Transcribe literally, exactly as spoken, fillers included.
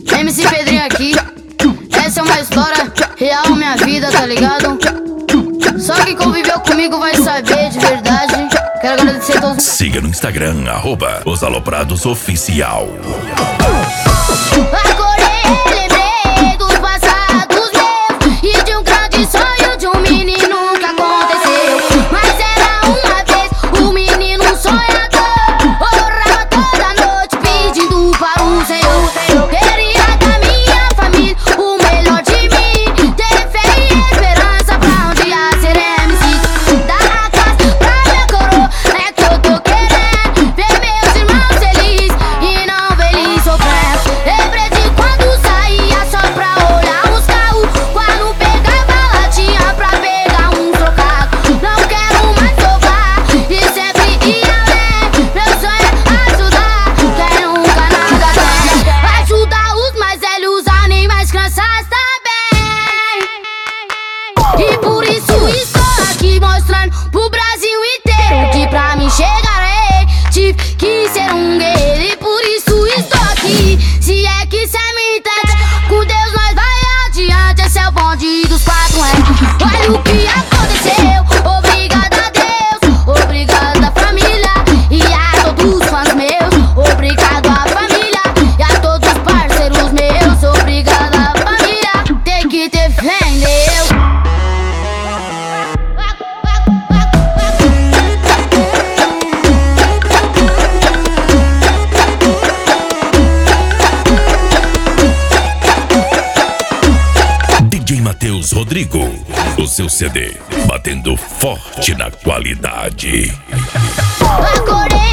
M C Pedrinho aqui. Essa é uma história real, minha vida, tá ligado? Só quem conviveu comigo vai saber de verdade. Quero agradecer a todos. Siga no Instagram, arroba Os Aloprados Oficial. Acordei, lembrei dos passados meus e de um grande sonho de um menino que aconteceu. Mas era uma vez um menino sonhador, orava toda noite pedindo para o Senhor. Queria da minha família o melhor de mim, ter fé e esperança pra um dia ser M C. Dar a casa pra minha coroa, é que eu tô querendo ver meus irmãos felizes e não ver eles sofrendo. Lembrei de quando saía só pra olhar os carros, quando pegava latinha pra pegar um trocado. Não quero mais sofrer e sempre ir além. Meu sonho é ajudar quem nunca nada tem, ajudar os mais velhos, animais, crianças também. E por isso estou aqui mostrando pro Brasil inteiro que pra mim chegar aí tive que ser um guerreiro. E por isso estou aqui, se é que cê me entende, com Deus nós vai adiante, esse é o bonde dos quatro anos. Olha o que aconteceu, obrigado a Deus, obrigado a família e a todos os fãs meus. Obrigado à família e a todos os parceiros meus. Obrigado à família, tem que ter fé em Deus. D J Matheus Rodrigo, o seu C D, batendo forte na qualidade. Acordei.